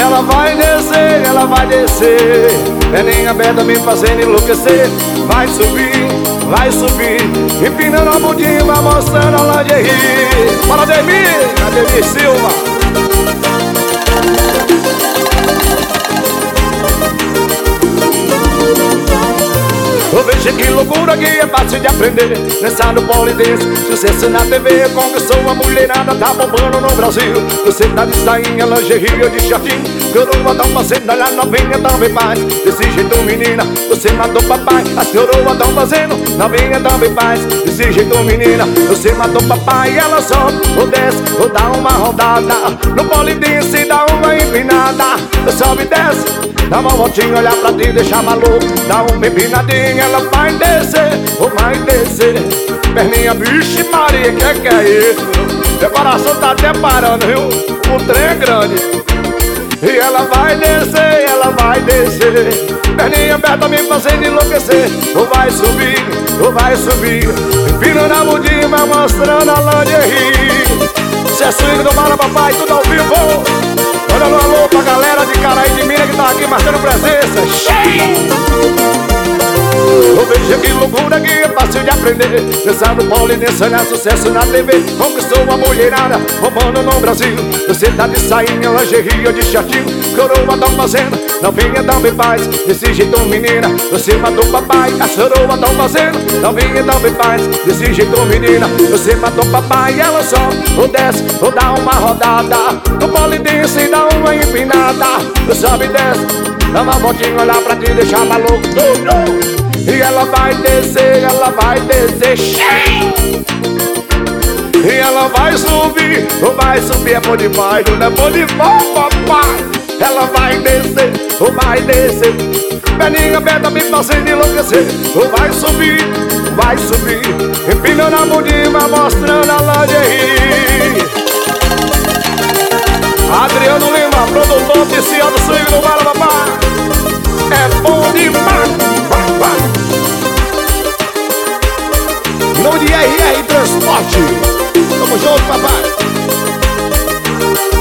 Ela vai descer, perninha aberta me fazendo enlouquecer. Vai subir, empinando a bundinha, vai mostrando a lingerie. Fala, Ademir Silva. Veja que loucura que é fácil de aprender. Dançar no polidense, sucesso na TV. Conquistou uma mulherada, tá bombando no Brasil. Você tá de sainha, lingerie ou de shortinho. Coroa tão fazendo, olha novinha também faz. Desse jeito menina, você matou papai. As coroas tão fazendo, novinha também faz. Desse jeito menina, você matou papai. Ela sobe, ou desce, ou dá uma rodada. No polidense dá uma empinada. Sobe e desce, dá uma voltinha, olha pra ti, deixa maluco. Dá uma empinadinha, ela vai descer, ou vai descer. Perninha, vixe Maria, que é isso? Meu coração tá até parando, viu? O trem é grande. E ela vai descer. Perninha aberta me fazendo enlouquecer. Ou vai subir, empina na bundinha, vai mostrando a lingerie. Se é swing do Bala Papai, tudo ao vivo. Olha no alô pra galera de Caraí de Minas que tá aqui marcando presença. Veja que loucura que é fácil de aprender. Dançar no polidense, olhar sucesso na TV. Conquistou uma mulherada, roubando no Brasil. Você tá de sainha, lingerie ou de shortinho. Coroa tão fazendo, novinha também faz. Desse jeito menina, você matou papai. As coroa tão fazendo, novinha também faz. Desse jeito menina, você matou papai. Ela só ou desce, ou dá uma rodada. No polidense dá uma empinada. Sobe e desce, dá uma voltinha, olhar pra ti, deixar maluco. E ela vai descer, e ela vai subir, é bom demais, não é bom demais, papai. Ela vai descer, perninha aberta me fazendo enlouquecer. Vai subir, empinando a bundinha, mostrando a lingerie. Adriano Lima, produtor oficial do swing do Bala Papai. É bom demais. Em nome de RR Transporte. Tamo junto, papai.